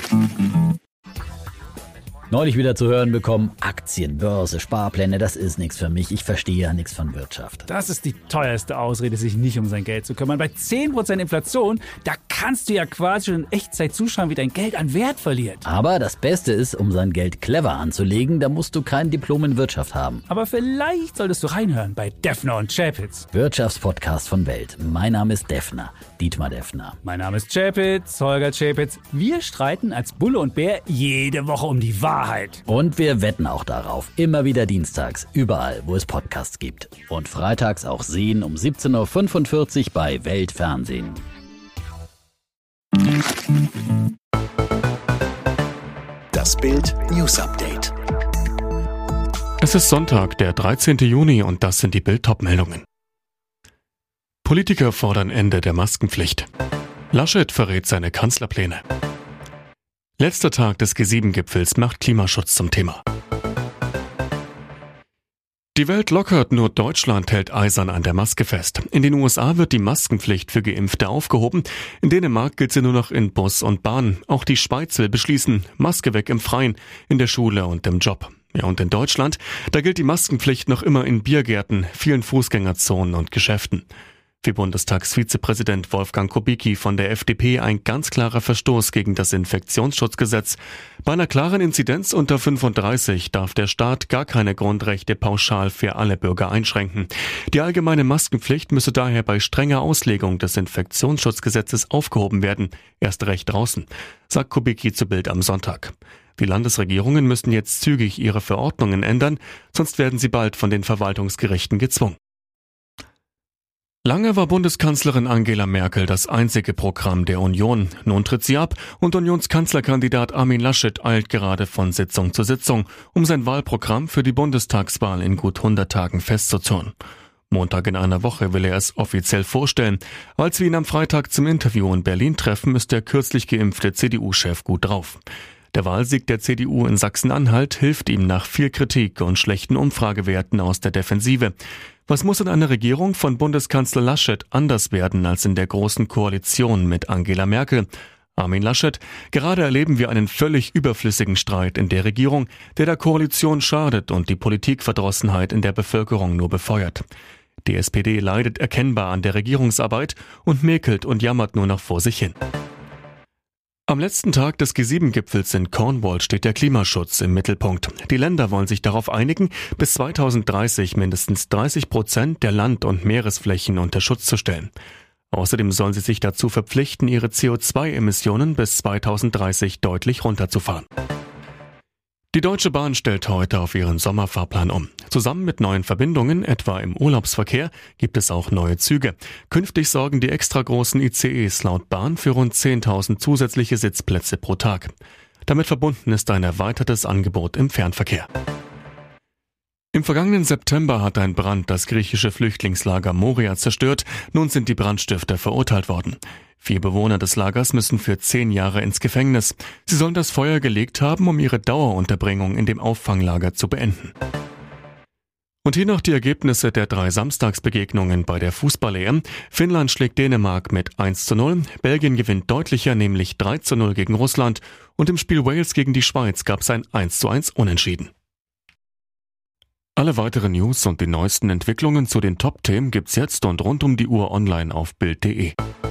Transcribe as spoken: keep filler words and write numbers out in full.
Neulich wieder zu hören bekommen, Aktien, Börse, Sparpläne, das ist nichts für mich. Ich verstehe ja nichts von Wirtschaft. Das ist die teuerste Ausrede, sich nicht um sein Geld zu kümmern. Bei zehn Prozent Inflation, da kannst du ja quasi schon in Echtzeit zuschauen, wie dein Geld an Wert verliert. Aber das Beste ist, um sein Geld clever anzulegen, da musst du kein Diplom in Wirtschaft haben. Aber vielleicht solltest du reinhören bei Defner und Chapitz. Wirtschaftspodcast von Welt. Mein Name ist Defner, Dietmar Defner. Mein Name ist Chapitz, Holger Chapitz. Wir streiten als Bulle und Bär jede Woche um die Wahrheit. Und wir wetten auch darauf. Immer wieder dienstags, überall, wo es Podcasts gibt. Und freitags auch sehen um siebzehn Uhr fünfundvierzig bei Welt Fernsehen. Das Bild News Update. Es ist Sonntag, der dreizehnten Juni, und das sind die Bild-Top-Meldungen. Politiker fordern Ende der Maskenpflicht. Laschet verrät seine Kanzlerpläne. Letzter Tag des G sieben Gipfels macht Klimaschutz zum Thema. Die Welt lockert, nur Deutschland hält eisern an der Maske fest. In den U S A wird die Maskenpflicht für Geimpfte aufgehoben. In Dänemark gilt sie nur noch in Bus und Bahn. Auch die Schweiz will beschließen, Maske weg im Freien, in der Schule und im Job. Ja, und in Deutschland, da gilt die Maskenpflicht noch immer in Biergärten, vielen Fußgängerzonen und Geschäften. Für Bundestagsvizepräsident Wolfgang Kubicki von der F D P ein ganz klarer Verstoß gegen das Infektionsschutzgesetz. Bei einer klaren Inzidenz unter fünfunddreißig darf der Staat gar keine Grundrechte pauschal für alle Bürger einschränken. Die allgemeine Maskenpflicht müsse daher bei strenger Auslegung des Infektionsschutzgesetzes aufgehoben werden, erst recht draußen, sagt Kubicki zu Bild am Sonntag. Die Landesregierungen müssten jetzt zügig ihre Verordnungen ändern, sonst werden sie bald von den Verwaltungsgerichten gezwungen. Lange war Bundeskanzlerin Angela Merkel das einzige Programm der Union. Nun tritt sie ab und Unionskanzlerkandidat Armin Laschet eilt gerade von Sitzung zu Sitzung, um sein Wahlprogramm für die Bundestagswahl in gut hundert Tagen festzuzurren. Montag in einer Woche will er es offiziell vorstellen. Als wir ihn am Freitag zum Interview in Berlin treffen, ist der kürzlich geimpfte C D U-Chef gut drauf. Der Wahlsieg der C D U in Sachsen-Anhalt hilft ihm nach viel Kritik und schlechten Umfragewerten aus der Defensive. Was muss in einer Regierung von Bundeskanzler Laschet anders werden als in der Großen Koalition mit Angela Merkel? Armin Laschet: Gerade erleben wir einen völlig überflüssigen Streit in der Regierung, der der Koalition schadet und die Politikverdrossenheit in der Bevölkerung nur befeuert. Die S P D leidet erkennbar an der Regierungsarbeit und mäkelt und jammert nur noch vor sich hin. Am letzten Tag des G sieben Gipfels in Cornwall steht der Klimaschutz im Mittelpunkt. Die Länder wollen sich darauf einigen, bis zweitausenddreißig mindestens dreißig Prozent der Land- und Meeresflächen unter Schutz zu stellen. Außerdem sollen sie sich dazu verpflichten, ihre C O zwei Emissionen bis zweitausenddreißig deutlich runterzufahren. Die Deutsche Bahn stellt heute auf ihren Sommerfahrplan um. Zusammen mit neuen Verbindungen, etwa im Urlaubsverkehr, gibt es auch neue Züge. Künftig sorgen die extra großen I C Es laut Bahn für rund zehntausend zusätzliche Sitzplätze pro Tag. Damit verbunden ist ein erweitertes Angebot im Fernverkehr. Im vergangenen September hat ein Brand das griechische Flüchtlingslager Moria zerstört. Nun sind die Brandstifter verurteilt worden. Vier Bewohner des Lagers müssen für zehn Jahre ins Gefängnis. Sie sollen das Feuer gelegt haben, um ihre Dauerunterbringung in dem Auffanglager zu beenden. Und hier noch die Ergebnisse der drei Samstagsbegegnungen bei der Fußball-E M. Finnland schlägt Dänemark mit eins zu null, Belgien gewinnt deutlicher, nämlich drei zu null gegen Russland, und im Spiel Wales gegen die Schweiz gab es ein eins zu eins Unentschieden. Alle weiteren News und die neuesten Entwicklungen zu den Top-Themen gibt's jetzt und rund um die Uhr online auf Bild punkt de.